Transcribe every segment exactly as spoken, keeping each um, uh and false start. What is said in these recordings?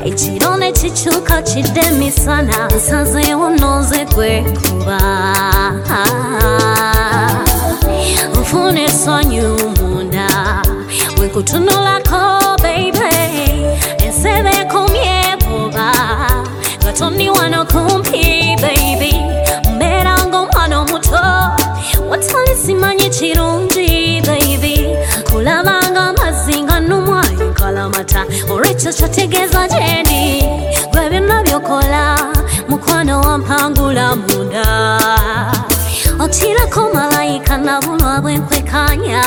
Ekirone kikyuka kiddemi sana nsazeewo nnoze kwekuba nfuna essanyu munda wenkutunulako baby ensebe ekomye vuba nga tonni wano kumpi baby mbeera ng'omwana omuto watali simanyi kirungi baby kulabanga amazzi nga nnumwa enkalamata olwekyo kyategeeza gyendi gwe byonna byokola mukwano wampangula munda otirako malayika nabulwa bwenkwekanya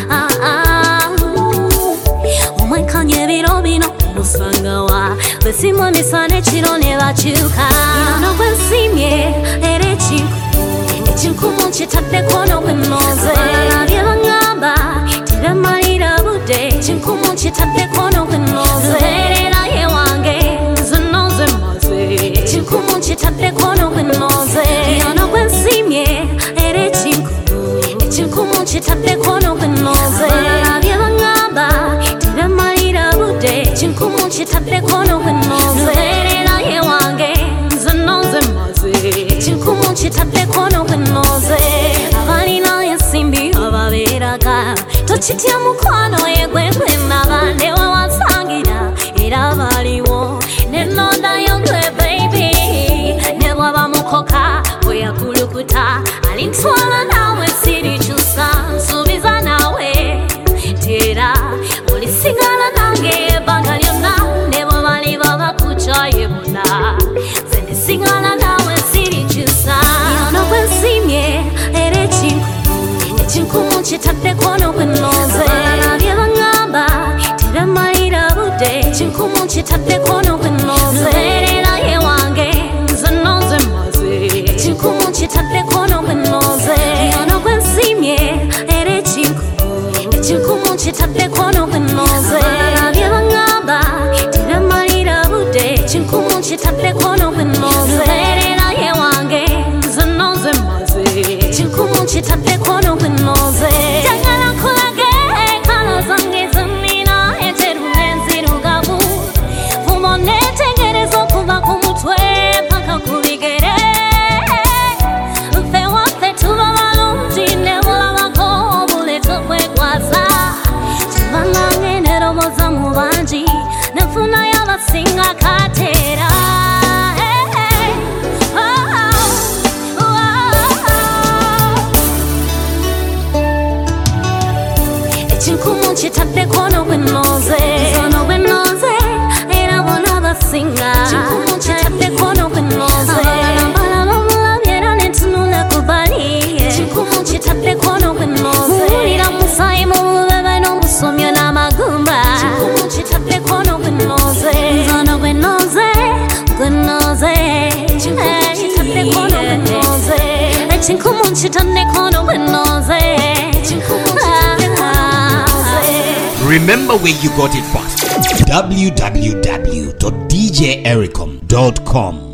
omwenkanya ebiro bino musangawa besimwa misana ekiro ne bakyuka ono gwe nsimye era ekinku ekinkumu nkitaddeko n'obwennoze bye baŋŋamba tebemalira budde ekinkumu nkitaddeko n'obwennoze beererayo ewange nze nnoze mmaze ekinkumu nkitaddeko n'obwennoze ono gwe nsimye era ekinku ekinkumu nkitaddeko n'obwennoze bye baŋŋamba tebemalira budde ekinkumu nkitaddeko n'obwennoze beererayo ewange nze nnoze mmaze ekinkumu nkitaddeko n'obwennoze abalina ensimbi ababeeraga tokitya mukwano ye gwe gwennaba ne wawansangira era baliwo nenondayo gwe baby ne bwaba mukoka bwe yakulukuta alintwala nawe sirikyusa nsuubiza nawe tera olisigala nange ebbanga lyonna ne bwe bali babakukyaye bonna nze ndisigala nawe sirikyusa ono gwe nsimye era ekinku ekinkumu nkitaddeko n'obwennoze bye baŋŋamba tebemalira budde ekinkumu nkitaddeko n'obwennoze beererayo ewange nze nnoze mmaze ekinkumu nkitaddeko n'obwennoze ono gwe nsimye era ekinku ekinkumu nkitaddeko n'obwennoze bye baŋŋamba tebemalira budde ekinkumu nkitaddeko n'obwennoze beererayo ewange nze nnoze mmaze ekinkumu nkitaddeko n'obwennoze njagala nkulage kala zange zennina enjeru n'enzirugavu vuma onneetegereza okuva ku mutwe mpaka ku bigere ffe waffe tuba balungi ne bulabako obuleeta okwekwasa kiva nange neroboza mu bangi nenfunayo abasinga kateera ekinkumu nkitaddeko n'obwennoze ono bwennoze era bona basinga ekinkumu nkitaddeko n'obwennoze mbalaba omulabye era nentunula ku bali ekinkumu nkitaddeko n'obwennoze muwulira musaayi mu bubebe n'omusomyo n'amagumba ekinkumu nkitaddeko n'obwennoze ono bwennoze bwennoze ekinkumu nkitaddeko n'obwennoze ekinkumu nkitaddeko n'obwennoze ekinkumu nkitaddeko. Remember where you got it first. w w w dot d j ericom dot com